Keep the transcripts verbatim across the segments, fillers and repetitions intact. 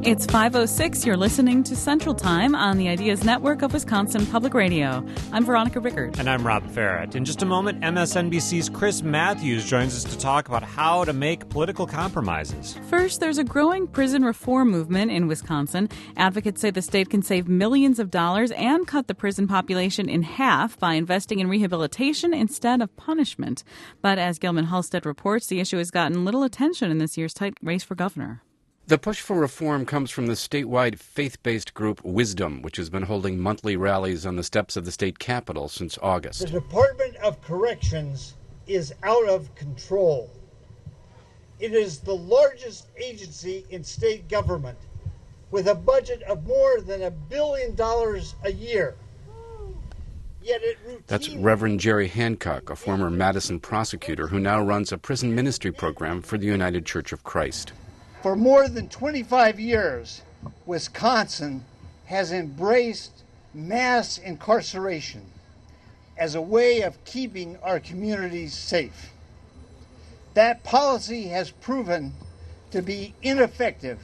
It's five oh six. You're listening to Central Time on the Ideas Network of Wisconsin Public Radio. I'm Veronica Rickard. And I'm Rob Farrett. In just a moment, M S N B C's Chris Matthews joins us to talk about how to make political compromises. First, there's a growing prison reform movement in Wisconsin. Advocates say the state can save millions of dollars and cut the prison population in half by investing in rehabilitation instead of punishment. But as Gilman Halstead reports, the issue has gotten little attention in this year's tight race for governor. The push for reform comes from the statewide faith-based group Wisdom, which has been holding monthly rallies on the steps of the state capitol since August. The Department of Corrections is out of control. It is the largest agency in state government with a budget of more than a billion dollars a year. Yet it routinely... That's Reverend Jerry Hancock, a former Madison prosecutor who now runs a prison ministry program for the United Church of Christ. For more than twenty-five years, Wisconsin has embraced mass incarceration as a way of keeping our communities safe. That policy has proven to be ineffective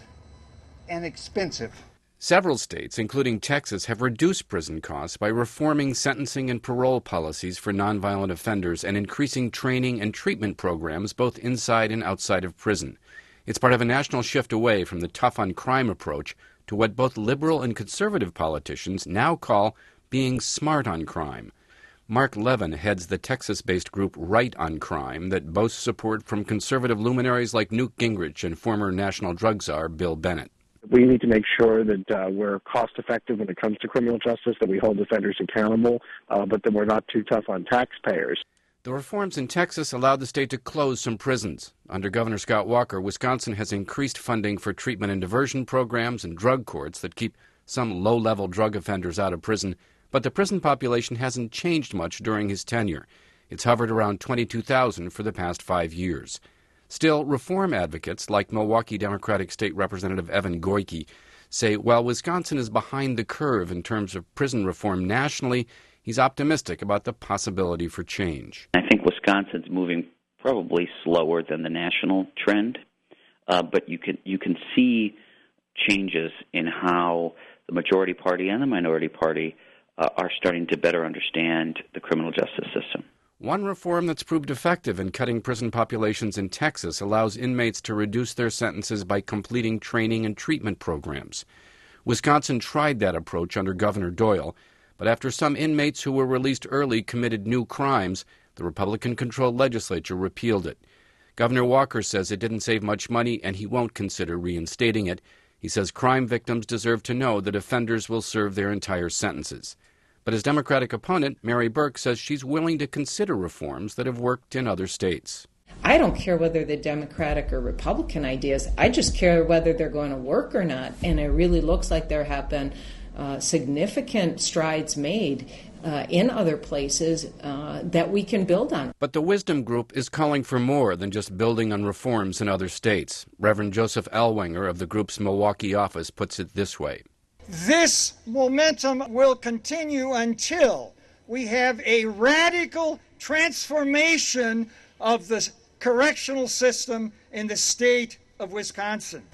and expensive. Several states, including Texas, have reduced prison costs by reforming sentencing and parole policies for nonviolent offenders and increasing training and treatment programs both inside and outside of prison. It's part of a national shift away from the tough-on-crime approach to what both liberal and conservative politicians now call being smart on crime. Mark Levin heads the Texas-based group Right on Crime that boasts support from conservative luminaries like Newt Gingrich and former national drug czar Bill Bennett. We need to make sure that uh, we're cost-effective when it comes to criminal justice, that we hold offenders accountable, uh, but that we're not too tough on taxpayers. The reforms in Texas allowed the state to close some prisons. Under Governor Scott Walker, Wisconsin has increased funding for treatment and diversion programs and drug courts that keep some low-level drug offenders out of prison, but the prison population hasn't changed much during his tenure. It's hovered around twenty-two thousand for the past five years. Still, reform advocates like Milwaukee Democratic State Representative Evan Goyke say while Wisconsin is behind the curve in terms of prison reform nationally, he's optimistic about the possibility for change. I think Wisconsin's moving probably slower than the national trend, uh, but you can you can see changes in how the majority party and the minority party uh, are starting to better understand the criminal justice system. One reform that's proved effective in cutting prison populations in Texas allows inmates to reduce their sentences by completing training and treatment programs. Wisconsin tried that approach under Governor Doyle, but after some inmates who were released early committed new crimes, the Republican-controlled legislature repealed it. Governor Walker says it didn't save much money and he won't consider reinstating it. He says crime victims deserve to know that offenders will serve their entire sentences. But his Democratic opponent, Mary Burke, says she's willing to consider reforms that have worked in other states. I don't care whether they're Democratic or Republican ideas. I just care whether they're going to work or not. And it really looks like there have been uh, significant strides made uh, in other places uh, that we can build on. But the Wisdom Group is calling for more than just building on reforms in other states. Reverend Joseph Ellwanger of the group's Milwaukee office puts it this way. This momentum will continue until we have a radical transformation of the correctional system in the state of Wisconsin.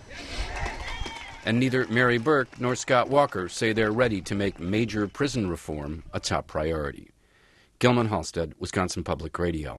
And neither Mary Burke nor Scott Walker say they're ready to make major prison reform a top priority. Gilman Halstead, Wisconsin Public Radio.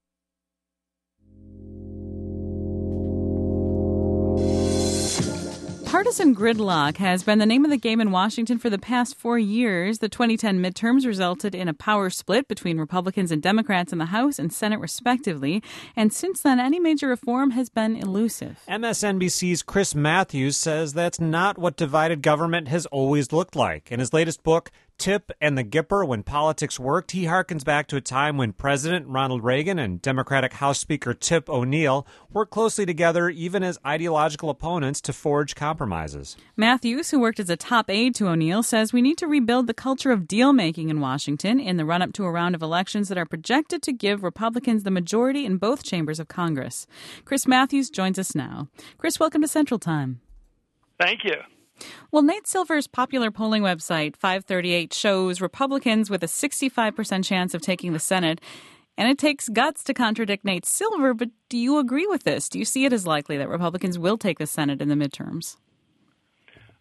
Partisan gridlock has been the name of the game in Washington for the past four years. The twenty ten midterms resulted in a power split between Republicans and Democrats in the House and Senate, respectively. And since then, any major reform has been elusive. M S N B C's Chris Matthews says that's not what divided government has always looked like. In his latest book, Tip and the Gipper, When Politics Worked, he harkens back to a time when President Ronald Reagan and Democratic House Speaker Tip O'Neill worked closely together even as ideological opponents to forge compromises. Matthews, who worked as a top aide to O'Neill, says we need to rebuild the culture of deal-making in Washington in the run-up to a round of elections that are projected to give Republicans the majority in both chambers of Congress. Chris Matthews joins us now. Chris, welcome to Central Time. Thank you. Well, Nate Silver's popular polling website, five thirty-eight, shows Republicans with a sixty-five percent chance of taking the Senate. And it takes guts to contradict Nate Silver, but do you agree with this? Do you see it as likely that Republicans will take the Senate in the midterms?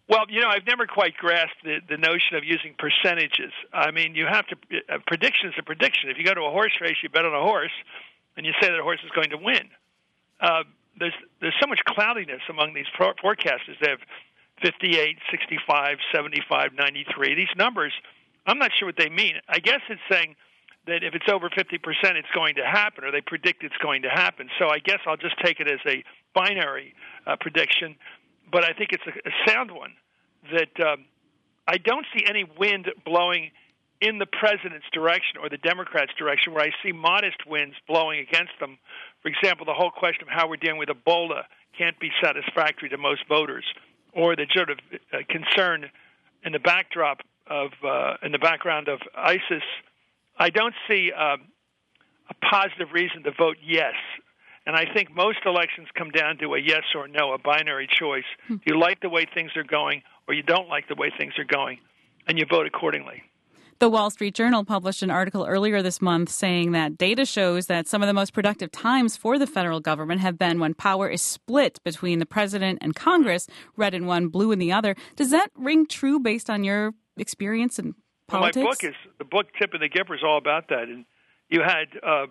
Well, you know, I've never quite grasped the, the notion of using percentages. I mean, you have to – a prediction is a prediction. If you go to a horse race, you bet on a horse, and you say that a horse is going to win. Uh, there's there's so much cloudiness among these pro- forecasters. They have fifty-eight, sixty-five, seventy-five, ninety-three. These numbers, I'm not sure what they mean. I guess it's saying that if it's over fifty percent, it's going to happen, or they predict it's going to happen. So I guess I'll just take it as a binary uh, prediction. But I think it's a, a sound one that um, I don't see any wind blowing in the president's direction or the Democrats' direction where I see modest winds blowing against them. For example, the whole question of how we're dealing with Ebola can't be satisfactory to most voters, or the sort of uh, concern in the backdrop of, uh, in the background of ISIS. I don't see uh, a positive reason to vote yes. And I think most elections come down to a yes or no, a binary choice. Hmm. You like the way things are going, or you don't like the way things are going, and you vote accordingly. The Wall Street Journal published an article earlier this month saying that data shows that some of the most productive times for the federal government have been when power is split between the president and Congress, red in one, blue in the other. Does that ring true based on your experience in politics? Well, my book is the book Tip and the Gipper is all about that. And you had uh,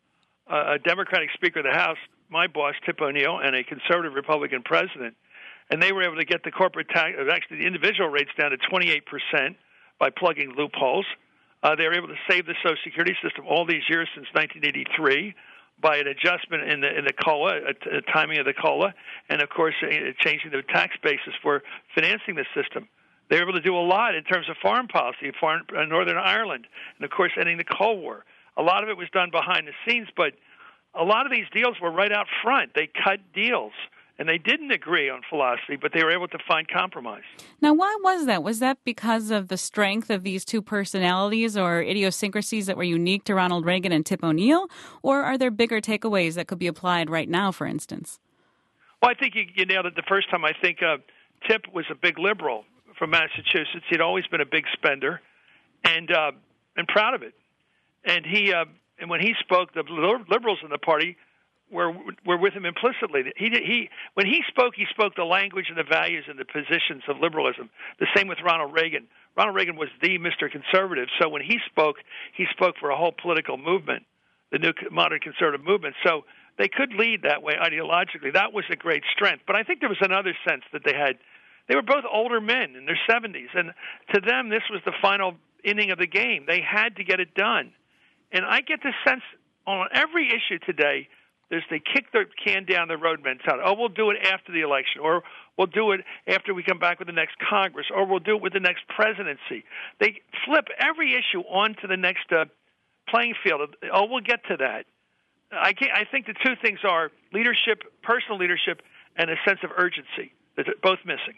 a Democratic Speaker of the House, my boss, Tip O'Neill, and a conservative Republican president, and they were able to get the corporate tax, actually the individual rates down to twenty-eight percent by plugging loopholes. Uh, they were able to save the Social Security system all these years since nineteen eighty-three by an adjustment in the in the COLA, a, a timing of the COLA, and of course uh, changing the tax basis for financing the system. They were able to do a lot in terms of foreign policy, foreign, uh, Northern Ireland, and of course ending the Cold War. A lot of it was done behind the scenes, but a lot of these deals were right out front. They cut deals. And they didn't agree on philosophy, but they were able to find compromise. Now, why was that? Was that because of the strength of these two personalities or idiosyncrasies that were unique to Ronald Reagan and Tip O'Neill? Or are there bigger takeaways that could be applied right now, for instance? Well, I think you, you nailed it the first time. I think uh, Tip was a big liberal from Massachusetts. He'd always been a big spender and uh, and proud of it. And he uh, and when he spoke, the liberals in the party were were with him implicitly. He he when he spoke, he spoke the language and the values and the positions of liberalism. The same with Ronald Reagan. Ronald Reagan was the Mister Conservative. So when he spoke, he spoke for a whole political movement, the new modern conservative movement. So they could lead that way ideologically. That was a great strength. But I think there was another sense that they had. They were both older men in their seventies, and to them, this was the final inning of the game. They had to get it done. And I get the sense on every issue today, there's they kick the can down the road mentality. Oh, we'll do it after the election, or we'll do it after we come back with the next Congress, or we'll do it with the next presidency. They flip every issue onto the next uh, playing field. Oh, we'll get to that. I, can't, I think the two things are leadership, personal leadership, and a sense of urgency. They're both missing.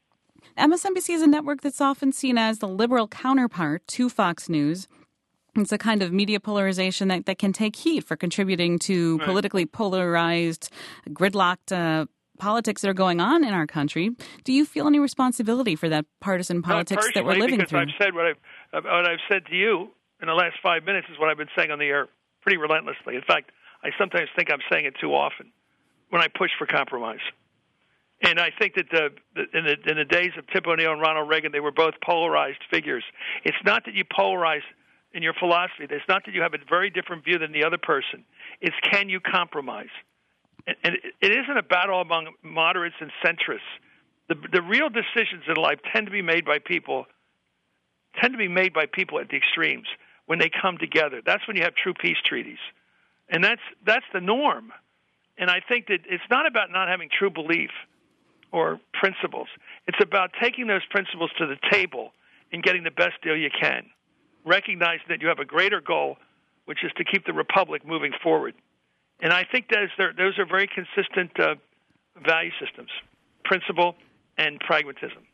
M S N B C is a network that's often seen as the liberal counterpart to Fox News. It's a kind of media polarization that, that can take heat for contributing to right. politically polarized, gridlocked uh, politics that are going on in our country. Do you feel any responsibility for that partisan politics that we're living because through? I've said what I've, what I've said to you in the last five minutes is what I've been saying on the air pretty relentlessly. In fact, I sometimes think I'm saying it too often when I push for compromise. And I think that the, the, in, the, in the days of Tip O'Neill and Ronald Reagan, they were both polarized figures. It's not that you polarize in your philosophy. It's not that you have a very different view than the other person. It's can you compromise? And, and it isn't a battle among moderates and centrists. The, the real decisions in life tend to be made by people, tend to be made by people at the extremes when they come together. That's when you have true peace treaties. And that's that's the norm. And I think that it's not about not having true belief or principles. It's about taking those principles to the table and getting the best deal you can. Recognize that you have a greater goal, which is to keep the republic moving forward. And I think those are, those are very consistent uh, value systems, principle and pragmatism.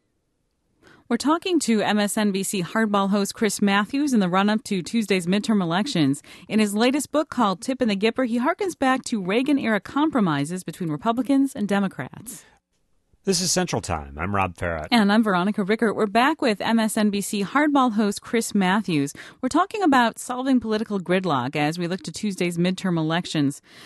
We're talking to M S N B C hardball host Chris Matthews in the run-up to Tuesday's midterm elections. In his latest book called Tip and the Gipper, he harkens back to Reagan-era compromises between Republicans and Democrats. This is Central Time. I'm Rob Farrett. And I'm Veronica Rickert. We're back with M S N B C hardball host Chris Matthews. We're talking about solving political gridlock as we look to Tuesday's midterm elections.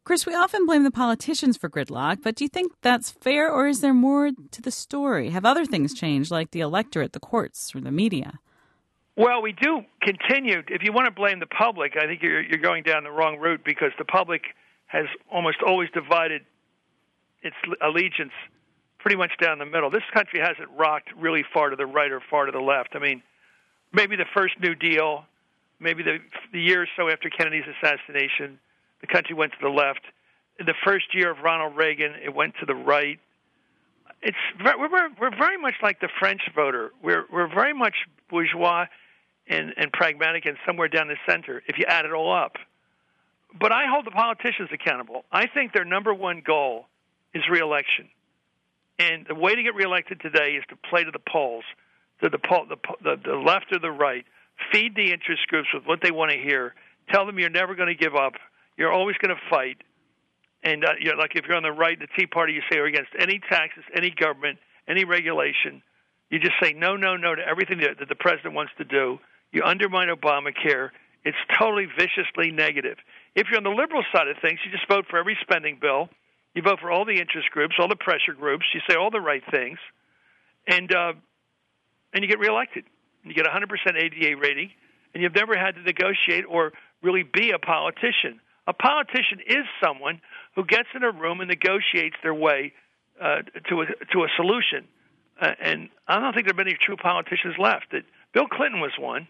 Chris, we often blame the politicians for gridlock, but do you think that's fair, or is there more to the story? Have other things changed, like the electorate, the courts, or the media? Well, we do continue. If you want to blame the public, I think you're, you're going down the wrong route, because the public has almost always divided its allegiance pretty much down the middle. This country hasn't rocked really far to the right or far to the left. I mean, maybe the first New Deal, maybe the, the year or so after Kennedy's assassination, the country went to the left. In the first year of Ronald Reagan, it went to the right. It's we're we're very much like the French voter. We're we're very much bourgeois and, and pragmatic, and somewhere down the center, if you add it all up. But I hold the politicians accountable. I think their number one goal is reelection, and the way to get reelected today is to play to the polls, to the poll, the, the the left or the right. Feed the interest groups with what they want to hear. Tell them you're never going to give up. You're always going to fight. And uh, you know, like if you're on the right, the Tea Party, you say you're against any taxes, any government, any regulation. You just say no, no, no to everything that, that the president wants to do. You undermine Obamacare. It's totally viciously negative. If you're on the liberal side of things, you just vote for every spending bill. You vote for all the interest groups, all the pressure groups. You say all the right things, and uh, and you get reelected. You get a one hundred percent A D A rating, and you've never had to negotiate or really be a politician. A politician is someone who gets in a room and negotiates their way uh, to a, to a solution. Uh, and I don't think there are many true politicians left. That Bill Clinton was one.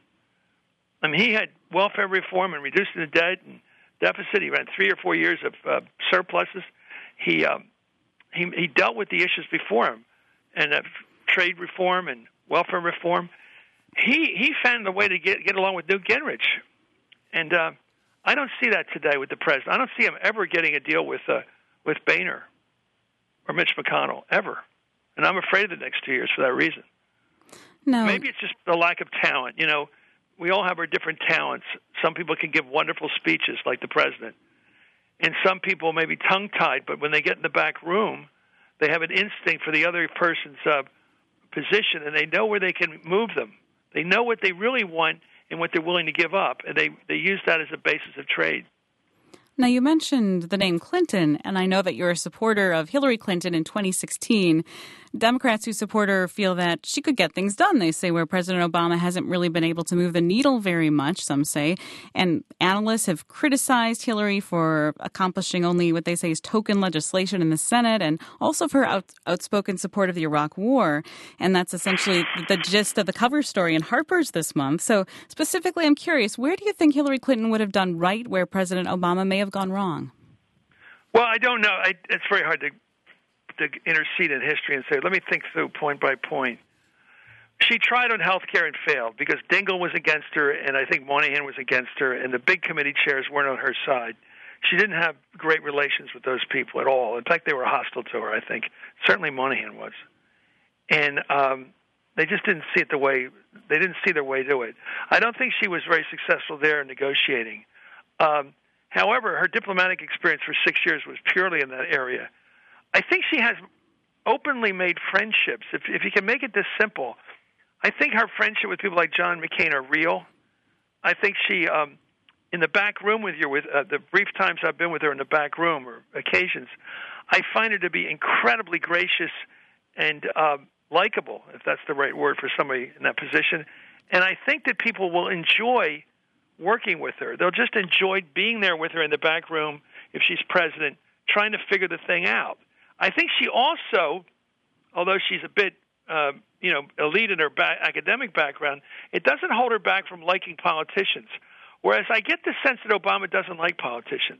I mean, he had welfare reform and reducing the debt and deficit. He ran three or four years of uh, surpluses. He, um, he he dealt with the issues before him, and uh, trade reform and welfare reform. He he found a way to get get along with Newt Gingrich, and uh, I don't see that today with the president. I don't see him ever getting a deal with uh, with Boehner or Mitch McConnell, ever. And I'm afraid of the next two years for that reason. No. Maybe it's just the lack of talent. You know, we all have our different talents. Some people can give wonderful speeches like the president. And some people may be tongue-tied, but when they get in the back room, they have an instinct for the other person's uh, position, and they know where they can move them. They know what they really want and what they're willing to give up, and they, they use that as a basis of trade. Now, you mentioned the name Clinton, and I know that you're a supporter of Hillary Clinton in twenty sixteen. Democrats who support her feel that she could get things done, they say, where President Obama hasn't really been able to move the needle very much, some say. And analysts have criticized Hillary for accomplishing only what they say is token legislation in the Senate, and also for her out, outspoken support of the Iraq War. And that's essentially the gist of the cover story in Harper's this month. So specifically, I'm curious, where do you think Hillary Clinton would have done right where President Obama may have gone wrong? Well, I don't know. I, it's very hard to to intercede in history and say, let me think through point by point. She tried on health care and failed because Dingell was against her, and I think Moynihan was against her, and the big committee chairs weren't on her side. She didn't have great relations with those people at all. In fact, they were hostile to her, I think. Certainly Moynihan was. And um, they just didn't see it the way, they didn't see their way to it. I don't think she was very successful there in negotiating. Um, however, her diplomatic experience for six years was purely in that area. I think she has openly made friendships. If, if you can make it this simple, I think her friendship with people like John McCain are real. I think she, um, in the back room with you, with uh, the brief times I've been with her in the back room or occasions, I find her to be incredibly gracious and um, likable, if that's the right word for somebody in that position. And I think that people will enjoy working with her. They'll just enjoy being there with her in the back room if she's president, trying to figure the thing out. I think she also, although she's a bit, uh, you know, elite in her ba- academic background, it doesn't hold her back from liking politicians. Whereas I get the sense that Obama doesn't like politicians.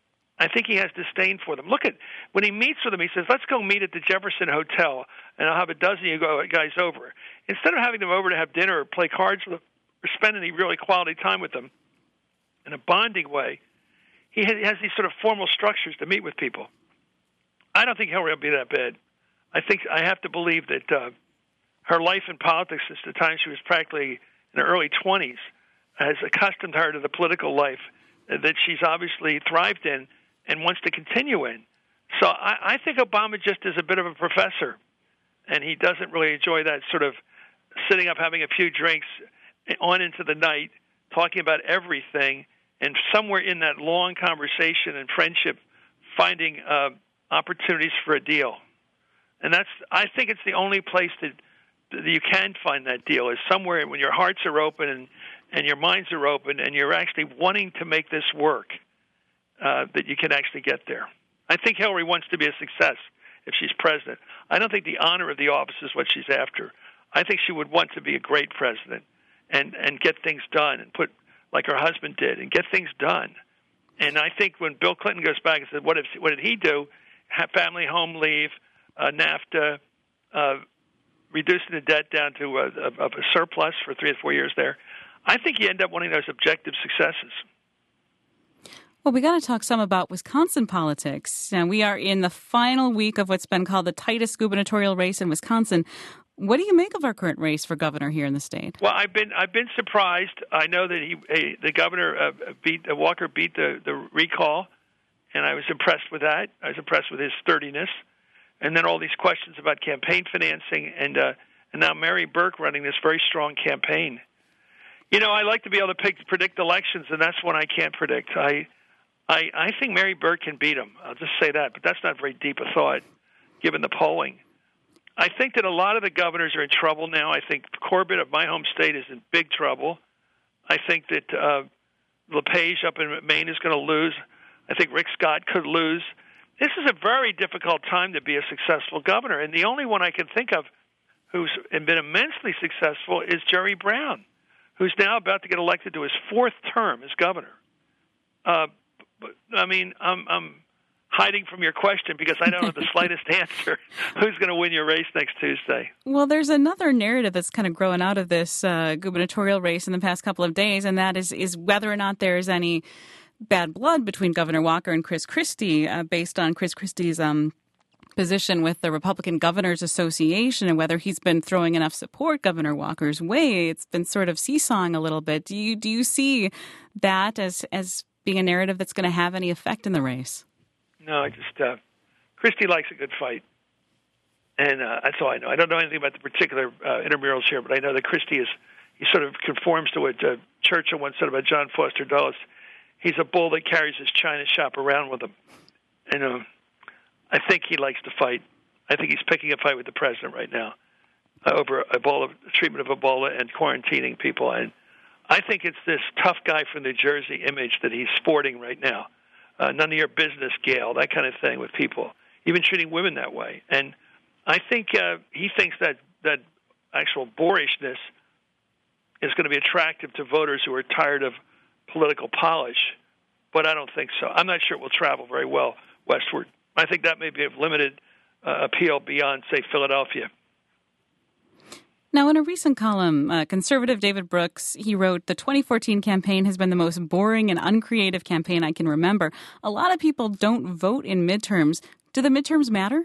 I think he has disdain for them. Look at, when he meets with them, he says, let's go meet at the Jefferson Hotel, and I'll have a dozen of you guys over. Instead of having them over to have dinner or play cards with them, or spend any really quality time with them in a bonding way, he has these sort of formal structures to meet with people. I don't think Hillary will be that bad. I think I have to believe that uh, her life in politics since the time she was practically in her early twenties has accustomed her to the political life that she's obviously thrived in and wants to continue in. So I, I think Obama just is a bit of a professor, and he doesn't really enjoy that sort of sitting up, having a few drinks on into the night, talking about everything, and somewhere in that long conversation and friendship finding uh, opportunities for a deal. And that's, I think it's the only place that, that you can find that deal is somewhere when your hearts are open and, and your minds are open and you're actually wanting to make this work, uh, that you can actually get there. I think Hillary wants to be a success if she's president. I don't think the honor of the office is what she's after. I think she would want to be a great president and, and get things done and put, like her husband did, and get things done. And I think when Bill Clinton goes back and said, what, if, what did he do? Have family home leave, uh, NAFTA, uh, reducing the debt down to a, a, a surplus for three or four years there. I think you end up wanting those objective successes. Well, we got to talk some about Wisconsin politics. Now, we are in the final week of what's been called the tightest gubernatorial race in Wisconsin. What do you make of our current race for governor here in the state? Well, I've been I've been surprised. I know that he, he the governor uh, beat uh, Walker beat the, the recall, and I was impressed with that. I was impressed with his sturdiness, and then all these questions about campaign financing, and uh, and now Mary Burke running this very strong campaign. You know, I like to be able to pick, predict elections, and that's one I can't predict. I, I I think Mary Burke can beat him. I'll just say that, but that's not very deep a thought, given the polling. I think that a lot of the governors are in trouble now. I think Corbett of my home state is in big trouble. I think that uh, LePage up in Maine is going to lose. I think Rick Scott could lose. This is a very difficult time to be a successful governor, and the only one I can think of who's been immensely successful is Jerry Brown, who's now about to get elected to his fourth term as governor. Uh, but, I mean, I'm... I'm hiding from your question because I don't have the slightest answer. Who's going to win your race next Tuesday? Well, there's another narrative that's kind of growing out of this uh, gubernatorial race in the past couple of days, and that is, is whether or not there's any bad blood between Governor Walker and Chris Christie uh, based on Chris Christie's um, position with the Republican Governors Association and whether he's been throwing enough support Governor Walker's way. It's been sort of seesawing a little bit. Do you, do you see that as, as being a narrative that's going to have any effect in the race? No, I just, uh, Christie likes a good fight. And uh, that's all I know. I don't know anything about the particular uh, intramurals here, but I know that Christie is, he sort of conforms to what uh, Churchill once said about John Foster Dulles. He's a bull that carries his china shop around with him. And uh, I think he likes to fight. I think he's picking a fight with the president right now uh, over Ebola, treatment of Ebola and quarantining people. And I think it's this tough guy from New Jersey image that he's sporting right now. Uh, none of your business, Gail, that kind of thing with people, even treating women that way. And I think uh, he thinks that, that actual boorishness is going to be attractive to voters who are tired of political polish, but I don't think so. I'm not sure it will travel very well westward. I think that may be of limited uh, appeal beyond, say, Philadelphia. Now, in a recent column, uh, conservative David Brooks, he wrote, "The twenty fourteen campaign has been the most boring and uncreative campaign I can remember. A lot of people don't vote in midterms. Do the midterms matter?"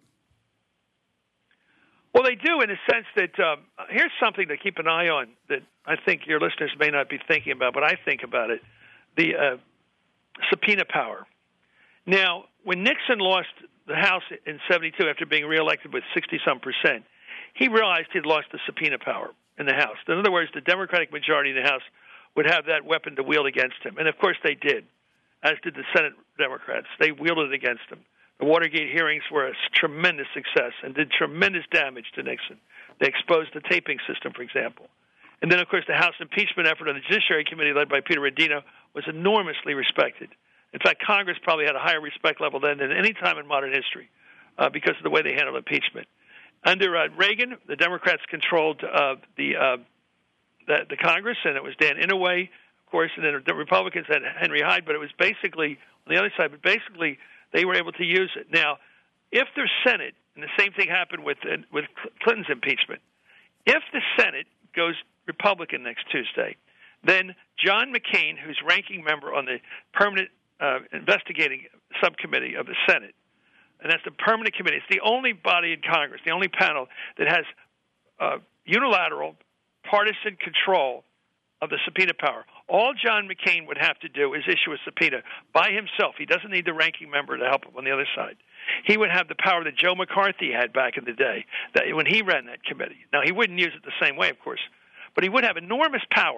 Well, they do in the sense that um, here's something to keep an eye on that I think your listeners may not be thinking about, but I think about it, the uh, subpoena power. Now, when Nixon lost the House in seventy-two after being reelected with sixty-some percent, he realized he'd lost the subpoena power in the House. In other words, the Democratic majority in the House would have that weapon to wield against him. And, of course, they did, as did the Senate Democrats. They wielded it against him. The Watergate hearings were a tremendous success and did tremendous damage to Nixon. They exposed the taping system, for example. And then, of course, the House impeachment effort on the Judiciary Committee led by Peter Rodino was enormously respected. In fact, Congress probably had a higher respect level then than any time in modern history uh, because of the way they handled impeachment. Under uh, Reagan, the Democrats controlled uh, the, uh, the the Congress, and it was Dan Inouye, of course, and then the Republicans had Henry Hyde, but it was basically, on the other side, but basically they were able to use it. Now, if the Senate, and the same thing happened with uh, with Clinton's impeachment, if the Senate goes Republican next Tuesday, then John McCain, who's ranking member on the permanent uh, investigating subcommittee of the Senate, and that's the permanent committee. It's the only body in Congress, the only panel that has uh, unilateral, partisan control of the subpoena power. All John McCain would have to do is issue a subpoena by himself. He doesn't need the ranking member to help him on the other side. He would have the power that Joe McCarthy had back in the day that when he ran that committee. Now, he wouldn't use it the same way, of course, but he would have enormous power.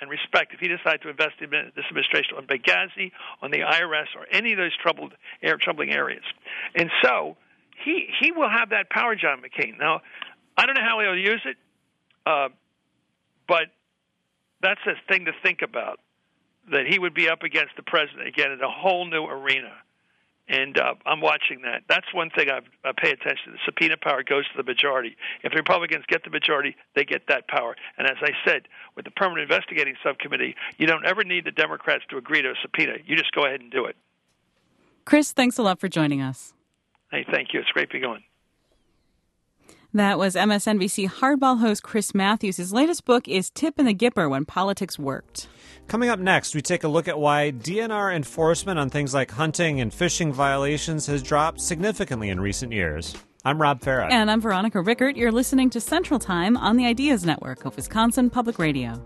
and respect if he decides to invest in this administration on Benghazi, on the I R S, or any of those troubled, troubling areas. And so he he will have that power, John McCain. Now, I don't know how he'll use it, uh, but that's a thing to think about, that he would be up against the president again in a whole new arena. And uh, I'm watching that. That's one thing I've, I pay attention to. The subpoena power goes to the majority. If the Republicans get the majority, they get that power. And as I said, with the Permanent Investigating Subcommittee, you don't ever need the Democrats to agree to a subpoena. You just go ahead and do it. Chris, thanks a lot for joining us. Hey, thank you. It's great to be going. That was M S N B C Hardball host Chris Matthews. His latest book is Tip and the Gipper, When Politics Worked. Coming up next, we take a look at why D N R enforcement on things like hunting and fishing violations has dropped significantly in recent years. I'm Rob Farah. And I'm Veronica Rickert. You're listening to Central Time on the Ideas Network of Wisconsin Public Radio.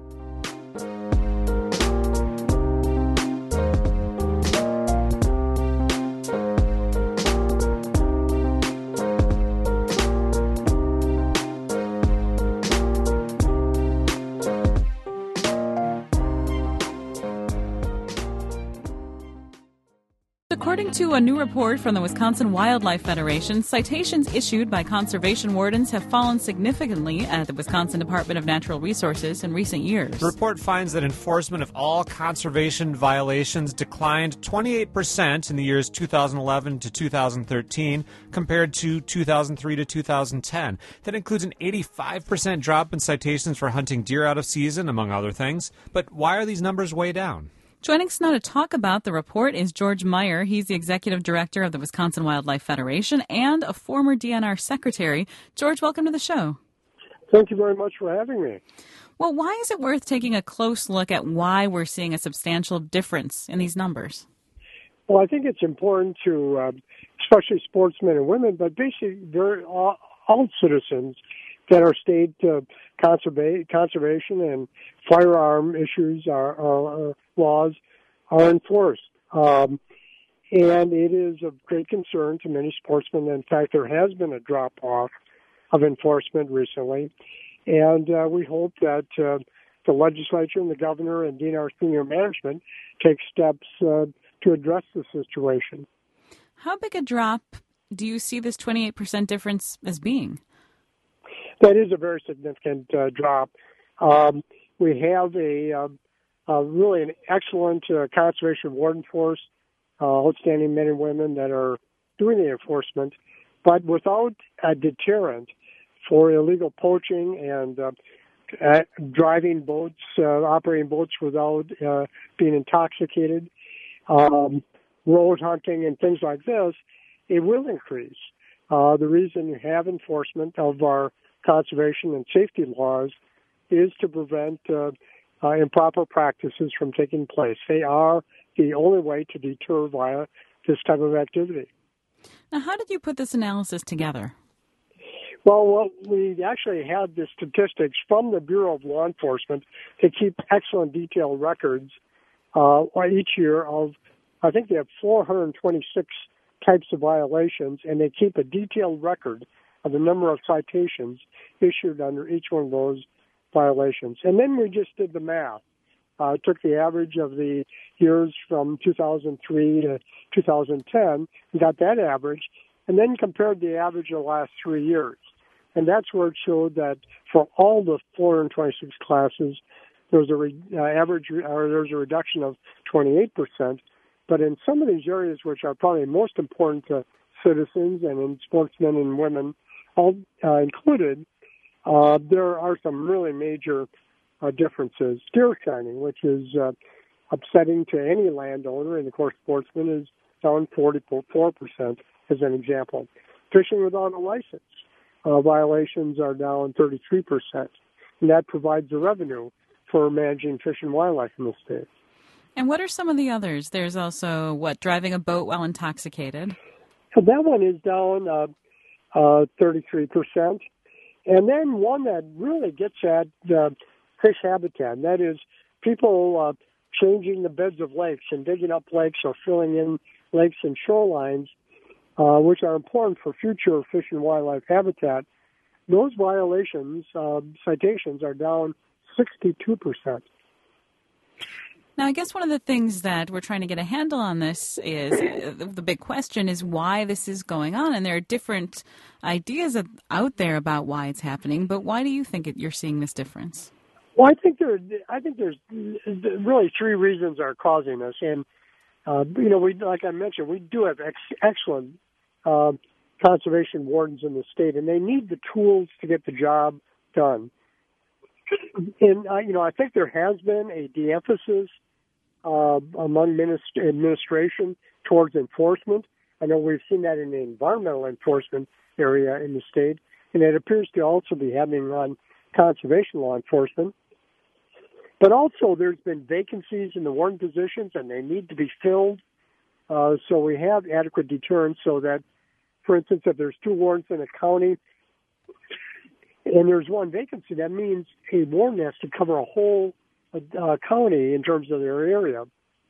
According to a new report from the Wisconsin Wildlife Federation, citations issued by conservation wardens have fallen significantly at the Wisconsin Department of Natural Resources in recent years. The report finds that enforcement of all conservation violations declined twenty-eight percent in the years two thousand eleven to two thousand thirteen compared to two thousand three to two thousand ten. That includes an eighty-five percent drop in citations for hunting deer out of season, among other things. But why are these numbers way down? Joining us now to talk about the report is George Meyer. He's the executive director of the Wisconsin Wildlife Federation and a former D N R secretary. George, welcome to the show. Thank you very much for having me. Well, why is it worth taking a close look at why we're seeing a substantial difference in these numbers? Well, I think it's important to, uh, especially sportsmen and women, but basically very, all, all citizens, that our state uh, conserva- conservation and firearm issues are, are, are laws are enforced. Um, and it is of great concern to many sportsmen. In fact, there has been a drop-off of enforcement recently. And uh, we hope that uh, the legislature and the governor and D N R senior management take steps uh, to address the situation. How big a drop do you see this twenty-eight percent difference as being? That is a very significant uh, drop. Um, we have a, uh, a really an excellent uh, conservation warden force, uh, outstanding men and women that are doing the enforcement, but without a deterrent for illegal poaching and uh, uh, driving boats, uh, operating boats without uh, being intoxicated, um, road hunting and things like this, it will increase. Uh, the reason you have enforcement of our conservation and safety laws is to prevent uh, uh, improper practices from taking place. They are the only way to deter via this type of activity. Now, how did you put this analysis together? Well, well, we actually had the statistics from the Bureau of Law Enforcement to keep excellent detailed records uh, each year of, I think they have four hundred twenty-six types of violations, and they keep a detailed record of the number of citations issued under each one of those violations. And then we just did the math. Uh, took the average of the years from two thousand three to two thousand ten, and got that average, and then compared the average of the last three years. And that's where it showed that for all the four hundred twenty-six classes, there was a re- uh, average, or there was a reduction of twenty-eight percent. But in some of these areas, which are probably most important to citizens and in sportsmen and women, all uh, included, uh, there are some really major uh, differences. Deer shining, which is uh, upsetting to any landowner, and of course sportsmen, is down forty-four percent as an example. Fishing without a license uh, violations are down thirty-three percent, and that provides the revenue for managing fish and wildlife in the state. And what are some of the others? There's also, what, driving a boat while intoxicated? So that one is down uh, uh, thirty-three percent. And then one that really gets at uh, fish habitat, and that is people uh, changing the beds of lakes and digging up lakes or filling in lakes and shorelines, uh, which are important for future fish and wildlife habitat. Those violations, uh, citations, are down sixty-two percent Now, I guess one of the things that we're trying to get a handle on this is uh, the big question is why this is going on. And there are different ideas out there about why it's happening. But why do you think it, you're seeing this difference? Well, I think there, I think there's really three reasons are causing this. And, uh, you know, we, like I mentioned, we do have ex- excellent uh, conservation wardens in the state, and they need the tools to get the job done. And, uh, you know, I think there has been a de-emphasis Uh, among minist- administration towards enforcement. I know we've seen that in the environmental enforcement area in the state, and it appears to also be happening on conservation law enforcement. But also there's been vacancies in the warden positions, and they need to be filled. Uh, so we have adequate deterrence so that, for instance, if there's two wardens in a county and there's one vacancy, that means a warden has to cover a whole Uh, county in terms of their area.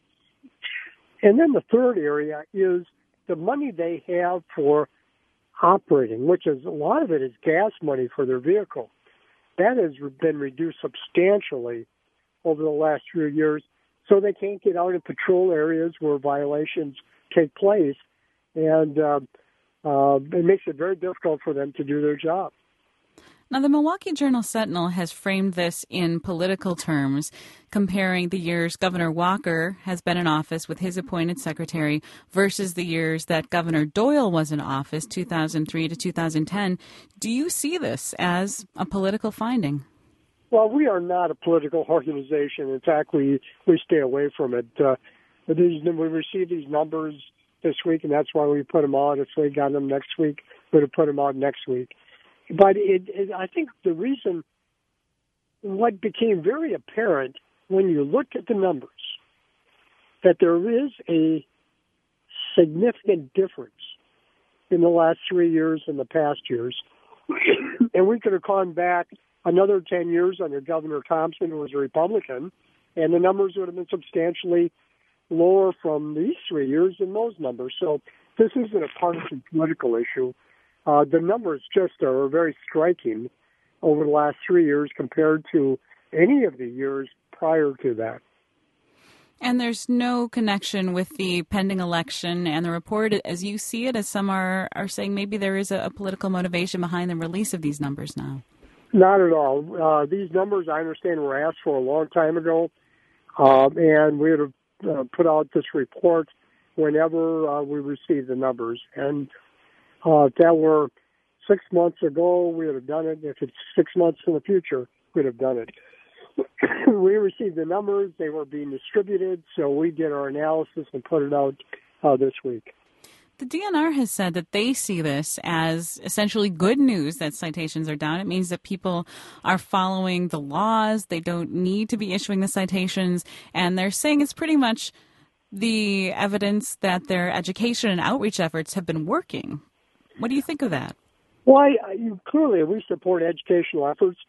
And then the third area is the money they have for operating, which is a lot of it is gas money for their vehicle. That has been reduced substantially over the last few years, so they can't get out in patrol areas where violations take place, and uh, uh, it makes it very difficult for them to do their job. Now, the Milwaukee Journal-Sentinel has framed this in political terms, comparing the years Governor Walker has been in office with his appointed secretary versus the years that Governor Doyle was in office, two thousand three to two thousand ten. Do you see this as a political finding? Well, we are not a political organization. In fact, we, we stay away from it. Uh, these, we received these numbers this week, and that's why we put them out. If we got them next week, we would have put them out next week. But it, it, I think the reason, what became very apparent when you looked at the numbers, that there is a significant difference in the last three years and the past years. And we could have gone back another ten years under Governor Thompson, who was a Republican, and the numbers would have been substantially lower from these three years than those numbers. So this isn't a partisan political issue. Uh, the numbers just are very striking over the last three years compared to any of the years prior to that. And there's no connection with the pending election and the report, as you see it, as some are, are saying maybe there is a, a political motivation behind the release of these numbers now. Not at all. Uh, these numbers, I understand, were asked for a long time ago, uh, and we would have uh, put out this report whenever uh, we received the numbers. And Uh, if that were six months ago, we would have done it. If it's six months in the future, we'd have done it. We received the numbers. They were being distributed, so we did our analysis and put it out uh, this week. The D N R has said that they see this as essentially good news that citations are down. It means that people are following the laws. They don't need to be issuing the citations, and they're saying it's pretty much the evidence that their education and outreach efforts have been working. What do you think of that? Well, I, you, clearly we support educational efforts,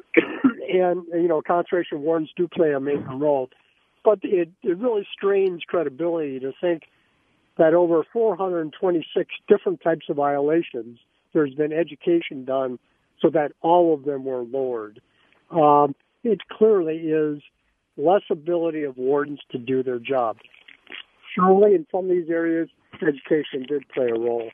and, you know, conservation wardens do play a major role. But it, it really strains credibility to think that over four hundred twenty-six different types of violations, there's been education done so that all of them were lowered. Um, it clearly is less ability of wardens to do their job. Surely in some of these areas, education did play a role.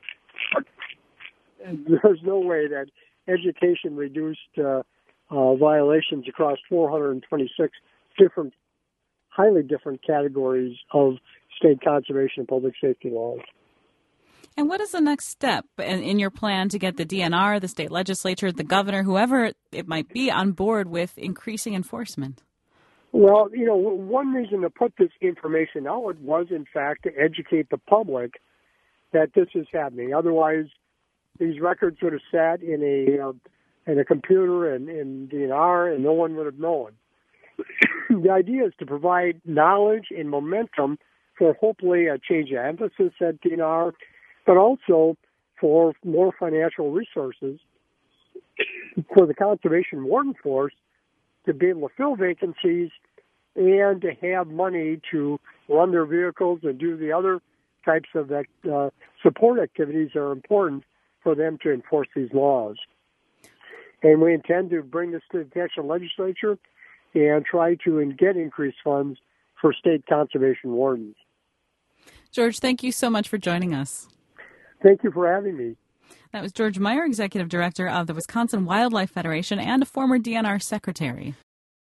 There's no way that education reduced uh, uh, violations across four hundred twenty-six different, highly different categories of state conservation and public safety laws. And what is the next step in, in your plan to get the D N R, the state legislature, the governor, whoever it might be, on board with increasing enforcement? Well, you know, one reason to put this information out was, in fact, to educate the public that this is happening. Otherwise, these records would have sat in a uh, in a computer and in D N R, and no one would have known. The idea is to provide knowledge and momentum for hopefully a change of emphasis at D N R, but also for more financial resources for the conservation warden force to be able to fill vacancies and to have money to run their vehicles and do the other types of uh, support activities that are important for them to enforce these laws. And we intend to bring this to the national legislature and try to get increased funds for state conservation wardens. George, thank you so much for joining us. Thank you for having me. That was George Meyer, Executive Director of the Wisconsin Wildlife Federation and a former D N R Secretary.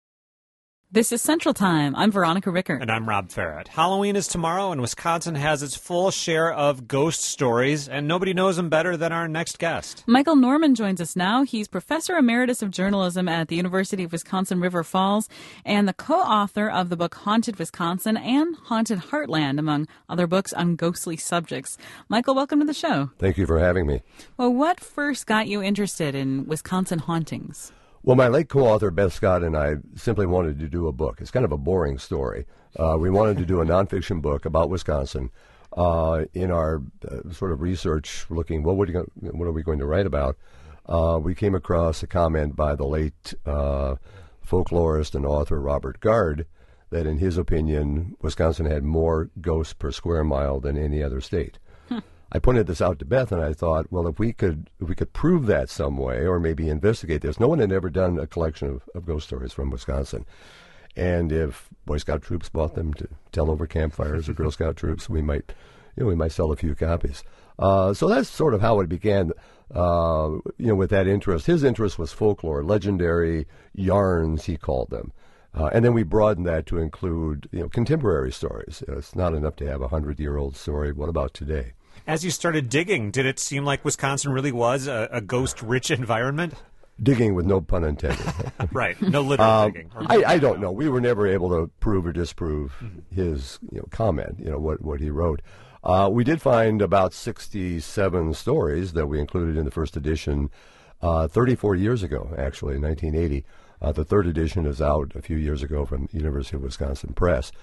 This is Central Time. I'm Veronica Ricker. And I'm Rob Farrett. Halloween is tomorrow, and Wisconsin has its full share of ghost stories, and nobody knows them better than our next guest. Michael Norman joins us now. He's Professor Emeritus of Journalism at the University of Wisconsin River Falls and the co-author of the book Haunted Wisconsin and Haunted Heartland, among other books on ghostly subjects. Michael, welcome to the show. Thank you for having me. Well, what first got you interested in Wisconsin hauntings? Well, my late co-author, Beth Scott, and I simply wanted to do a book. It's kind of a boring story. Uh, we wanted to do a nonfiction book about Wisconsin. Uh, in our uh, sort of research, looking, what, would you, what are we going to write about, uh, we came across a comment by the late uh, folklorist and author Robert Gard that, in his opinion, Wisconsin had more ghosts per square mile than any other state. I pointed this out to Beth, and I thought, well, if we could if we could prove that some way, or maybe investigate this. No one had ever done a collection of, of ghost stories from Wisconsin. And if Boy Scout troops bought them to tell over campfires, or Girl Scout troops, we might, you know, we might sell a few copies. Uh, so that's sort of how it began. Uh, you know, with that interest, his interest was folklore, legendary yarns, he called them. Uh, and then we broadened that to include, you know, contemporary stories. It's not enough to have a hundred-year-old story. What about today? As you started digging, did it seem like Wisconsin really was a, a ghost-rich environment? Digging with no pun intended. Right, no literal um, digging. I, I don't know. We were never able to prove or disprove mm-hmm. his you know, comment, you know, what, what he wrote. Uh, we did find about sixty-seven stories that we included in the first edition uh, thirty-four years ago, actually, in nineteen eighty. Uh, the third edition is out a few years ago from University of Wisconsin Press.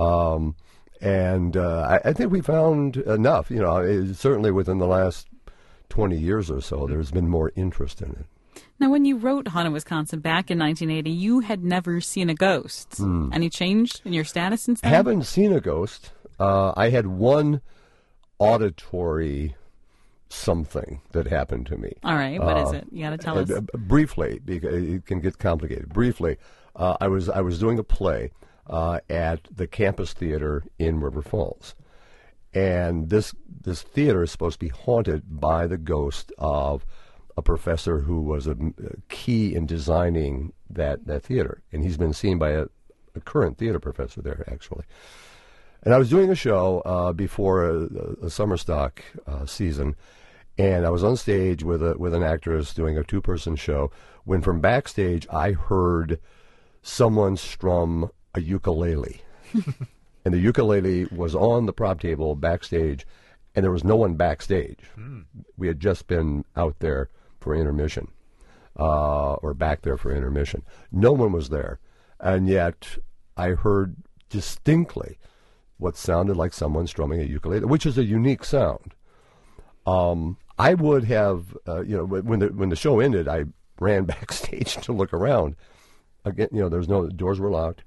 Um And uh, I, I think we found enough, you know, it, certainly within the last twenty years or so, there's been more interest in it. Now, when you wrote Haunted Wisconsin back in nineteen eighty, you had never seen a ghost. Mm. Any change in your status since then? Haven't seen a ghost. Uh, I had one auditory something that happened to me. All right, what uh, is it? You got to tell us. Uh, briefly, because it can get complicated. Briefly, uh, I was I was doing a play Uh, at the campus theater in River Falls. And this this theater is supposed to be haunted by the ghost of a professor who was a, a key in designing that, that theater. And he's been seen by a, a current theater professor there, actually. And I was doing a show uh, before a, a summer stock uh, season, and I was on stage with a with an actress doing a two-person show, when from backstage I heard someone strum a ukulele. And the ukulele was on the prop table backstage, and there was no one backstage. Mm. We had just been out there for intermission, uh, or back there for intermission. No one was there, and yet I heard distinctly what sounded like someone strumming a ukulele, which is a unique sound. Um, I would have, uh, you know, when the when the show ended, I ran backstage to look around. Again, you know, there was no doors were locked.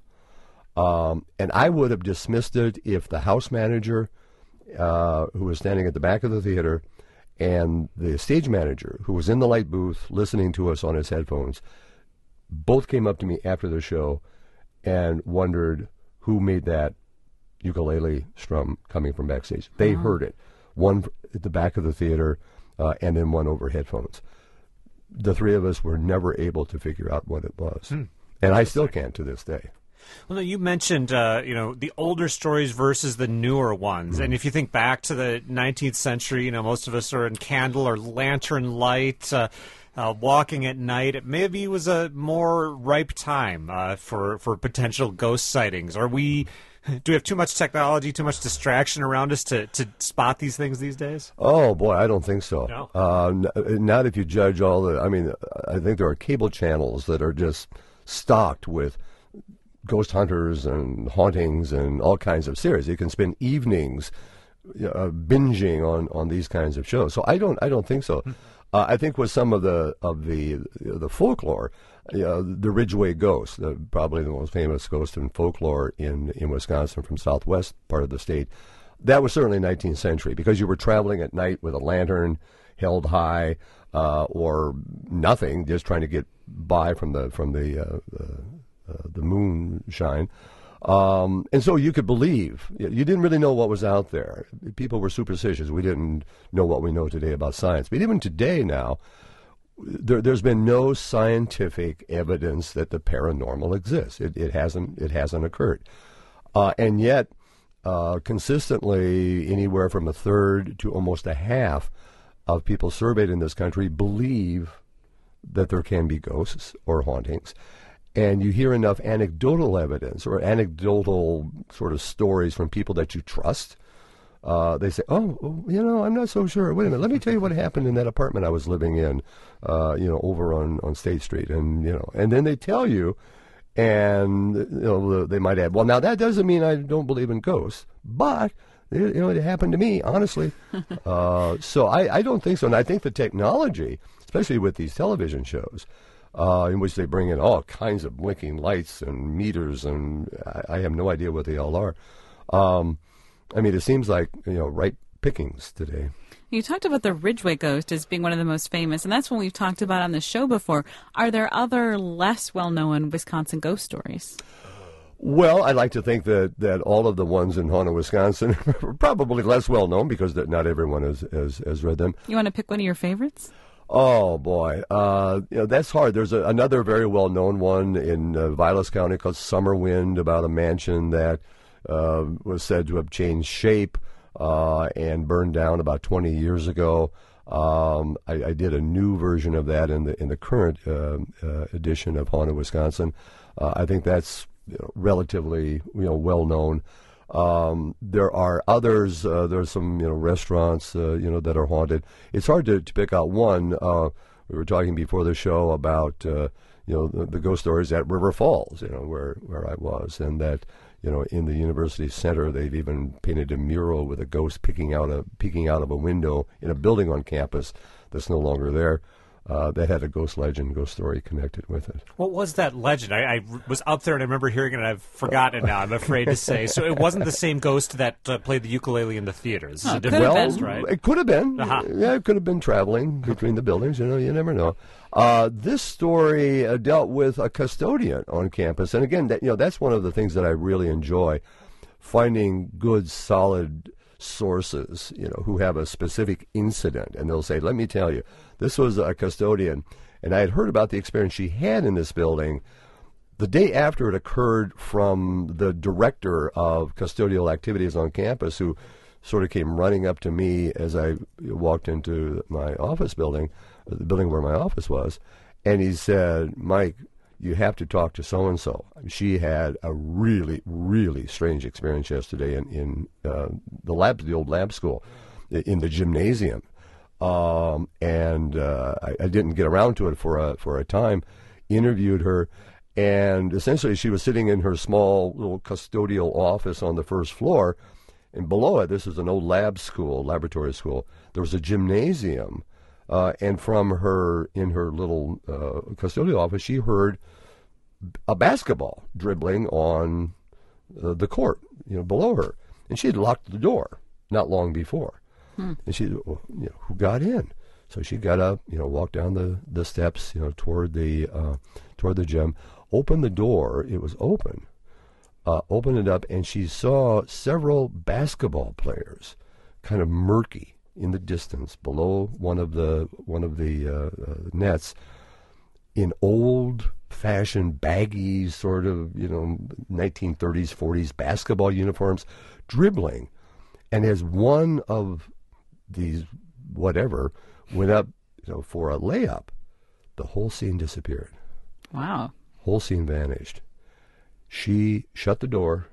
Um, and I would have dismissed it if the house manager, uh, who was standing at the back of the theater, and the stage manager, who was in the light booth listening to us on his headphones, both came up to me after the show and wondered who made that ukulele strum coming from backstage. They wow. heard it, one at the back of the theater, uh, and then one over headphones. The three of us were never able to figure out what it was. Hmm. And I still can't to this day. Well, no, you mentioned, uh, you know, the older stories versus the newer ones. Mm. And if you think back to the nineteenth century, you know, most of us are in candle or lantern light, uh, uh, walking at night. It maybe was a more ripe time uh, for, for potential ghost sightings. Are we... Do we have too much technology, too much distraction around us to, to spot these things these days? Oh, boy, I don't think so. No? Uh, n- not if you judge all the... I mean, I think there are cable channels that are just stocked with ghost hunters and hauntings and all kinds of series. You can spend evenings uh, binging on, on these kinds of shows. So I don't I don't think so. Uh, I think with some of the of the the folklore, uh, the Ridgway Ghost, the, probably the most famous ghost in folklore in, in Wisconsin from southwest part of the state, that was certainly nineteenth century, because you were traveling at night with a lantern held high, uh, or nothing, just trying to get by from the from the uh, uh, Uh, the moonshine. Um, and so you could believe. You didn't really know what was out there. People were superstitious. We didn't know what we know today about science. But even today now, there, there's been no scientific evidence that the paranormal exists. It, it hasn't. It hasn't occurred. Uh, and yet, uh, consistently, anywhere from a third to almost a half of people surveyed in this country believe that there can be ghosts or hauntings. And you hear enough anecdotal evidence or anecdotal sort of stories from people that you trust. Uh, they say, oh, you know, I'm not so sure. Wait a minute. Let me tell you what happened in that apartment I was living in, uh, you know, over on, on State Street. And, you know, and then they tell you, and, you know, they might add, well, now that doesn't mean I don't believe in ghosts, but, you know, it happened to me, honestly. uh, so I, I don't think so. And I think the technology, especially with these television shows, Uh, in which they bring in all kinds of blinking lights and meters, and I, I have no idea what they all are. Um, I mean, it seems like, you know, ripe pickings today. You talked about the Ridgway ghost as being one of the most famous, and that's one we've talked about on the show before. Are there other less well-known Wisconsin ghost stories? Well, I'd like to think that, that all of the ones in Hauna, Wisconsin are probably less well-known because that not everyone has, has, has read them. You want to pick one of your favorites? Oh, boy. Uh, you know, that's hard. There's a, another very well-known one in uh, Vilas County called Summer Wind, about a mansion that uh, was said to have changed shape uh, and burned down about twenty years ago. Um, I, I did a new version of that in the in the current uh, uh, edition of Hauna, Wisconsin. Uh, I think that's, you know, relatively, you know, well-known. Um, there are others. Uh, there's some, you know, restaurants, uh, you know, that are haunted. It's hard to, to pick out one. Uh, we were talking before the show about, uh, you know, the, the ghost stories at River Falls, you know, where, where I was, and that, you know, in the university center, they've even painted a mural with a ghost peeking out a peeking out of a window in a building on campus that's no longer there. Uh, that had a ghost legend, ghost story connected with it. What was that legend? I, I was up there and I remember hearing it, and I've forgotten it now, I'm afraid to say. So it wasn't the same ghost that uh, played the ukulele in the theater. This is oh, a different well, ghost, right? It could have been. Uh-huh. Yeah, it could have been traveling between the buildings. You know, you never know. Uh, this story uh, dealt with a custodian on campus. And again, that, you know, that's one of the things that I really enjoy, finding good, solid sources, you know, who have a specific incident, and they'll say, let me tell you, this was a custodian, and I had heard about the experience she had in this building the day after it occurred from the director of custodial activities on campus, who sort of came running up to me as I walked into my office building, the building where my office was, and he said, Mike, you have to talk to so-and-so. She had a really, really strange experience yesterday in, in uh, the lab, the old lab school, in the gymnasium. Um, and uh, I, I didn't get around to it for a, for a time, interviewed her, and essentially she was sitting in her small little custodial office on the first floor, and below it, this is an old lab school, laboratory school, there was a gymnasium. Uh, and from her, in her little uh, custodial office, she heard a basketball dribbling on uh, the court, you know, below her. And she had locked the door not long before. Hmm. And she, well, you know, who got in? So she got up, you know, walked down the, the steps, you know, toward the uh, toward the gym, opened the door. It was open. Uh, opened it up, and she saw several basketball players, kind of murky, in the distance below one of the one of the uh, uh, nets, in old-fashioned baggy sort of, you know, nineteen thirties, forties basketball uniforms, dribbling, and as one of these whatever went up, you know, for a layup, the whole scene disappeared. Wow! Whole scene vanished. She shut the door,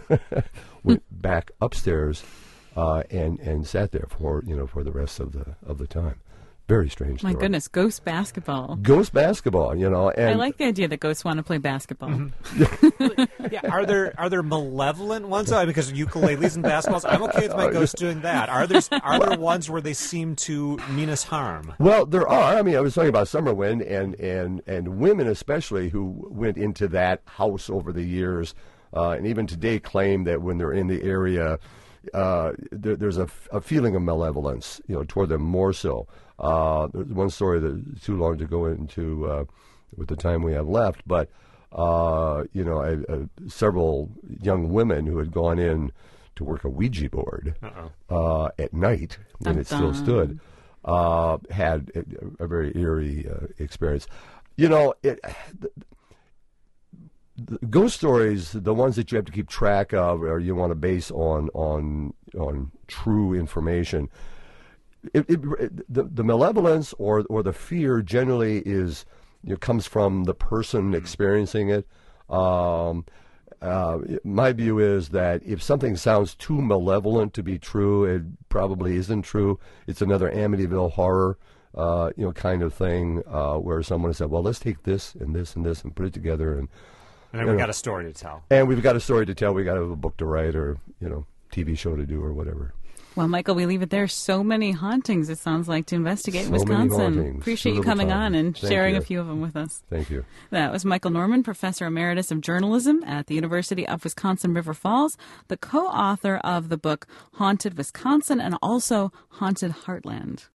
went back upstairs. Uh, and and sat there for, you know, for the rest of the of the time. Very strange story. My goodness, ghost basketball. Ghost basketball, you know. And I like the idea that ghosts want to play basketball. Mm-hmm. Yeah, are there are there malevolent ones? Oh, because ukuleles and basketballs, I'm okay with my ghost doing that. Are there are there ones where they seem to mean us harm? Well, there are. I mean, I was talking about Summer Wind, and and and women especially who went into that house over the years, uh, and even today claim that when they're in the area, Uh, there, there's a, a feeling of malevolence, you know, toward them more so. Uh, there's one story that's too long to go into uh, with the time we have left, but uh, you know, a, a, several young women who had gone in to work a Ouija board uh, at night when it still stood, uh, had a, a very eerie uh, experience. You know, it, the, the ghost stories, the ones that you have to keep track of, or you want to base on on on true information. It, it, it, the, the malevolence or or the fear generally is you know, comes from the person experiencing it. Um, uh, my view is that if something sounds too malevolent to be true, it probably isn't true. It's another Amityville horror, uh, you know, kind of thing uh, where someone said, "Well, let's take this and this and this and put it together," and and then we've got a story to tell. And we've got a story to tell. We got to have a book to write, or you know, T V show to do, or whatever. Well, Michael, we leave it there. So many hauntings, it sounds like, to investigate so in Wisconsin. Many hauntings. Appreciate you coming on and Thank sharing you. a few of them with us. Thank you. That was Michael Norman, Professor Emeritus of Journalism at the University of Wisconsin-River Falls, the co-author of the book Haunted Wisconsin and also Haunted Heartland.